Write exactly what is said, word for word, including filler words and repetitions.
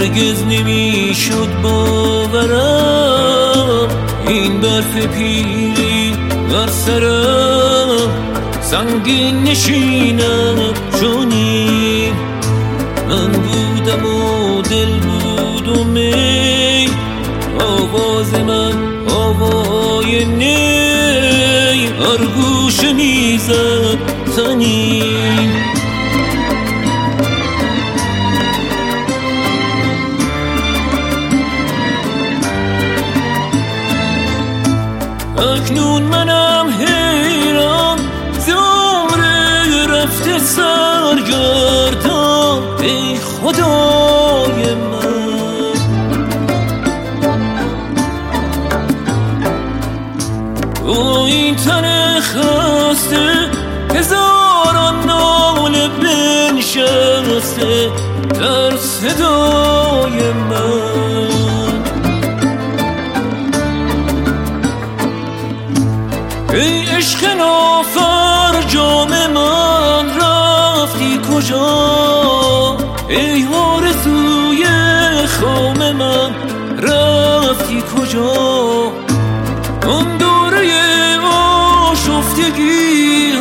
هرگز نمیشد باورم این برف پیری بر سرم سنگین نشینم چونی من بودم و دل بود و می آواز من آوای نی هر گوشه میزد تنی اکنون منم حیران زمره رفته سرگردان ای خدای من او این تن خسته هزاران ناله بنشسته در صدای من ای عشق نافر جام من رفتی کجا ای آرزوی خام من رفتی کجا اون دوره آشفتگی